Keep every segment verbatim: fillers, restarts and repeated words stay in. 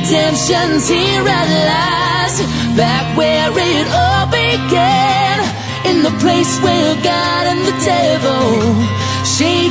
redemption's here at last, back where it all began, in the place where God and the devil shake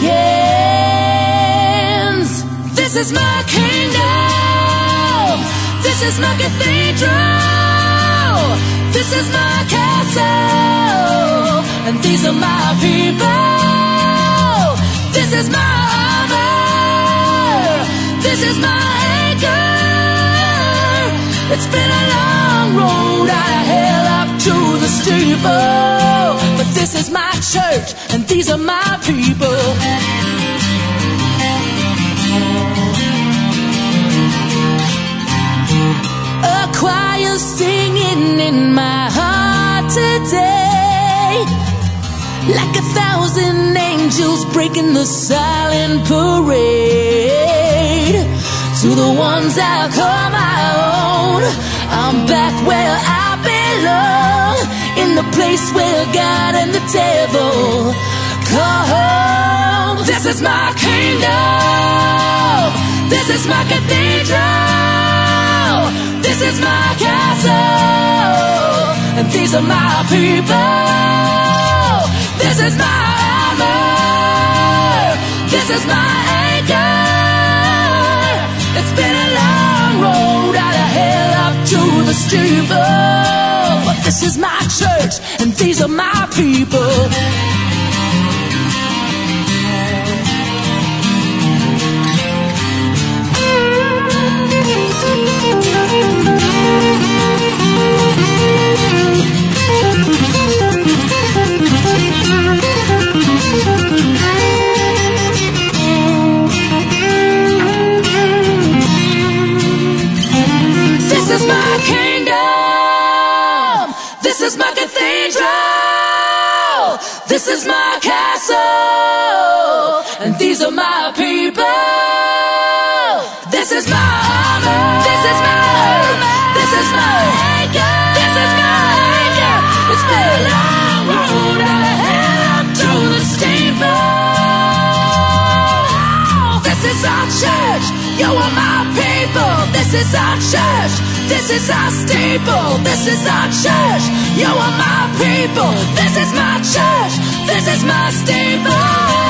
hands. This is my kingdom, this is my cathedral, this is my castle, and these are my people. This is my armor, this is my anchor. It's been a long road out of hell up to the steeple, but this is my church and these are my people. A choir singing in my heart today, like a thousand angels breaking the silent parade. To the ones I call my own, I'm back where I belong, in the place where God and the devil call home. This is my kingdom, this is my cathedral, this is my castle, and these are my people. This is my armor, this is my anchor. It's been a long road out of hell up to the steeple, but this is my church and these are my people. This is my kingdom, this is my cathedral, this is my castle, and these are my people. This is my armor, this is my armor, this is my anchor, this is my anchor. It's been a long road out of hell up to the steeple. This is our church, you are my people. This is our church, this is our steeple. This is our church, you are my people. This is my church, this is my steeple.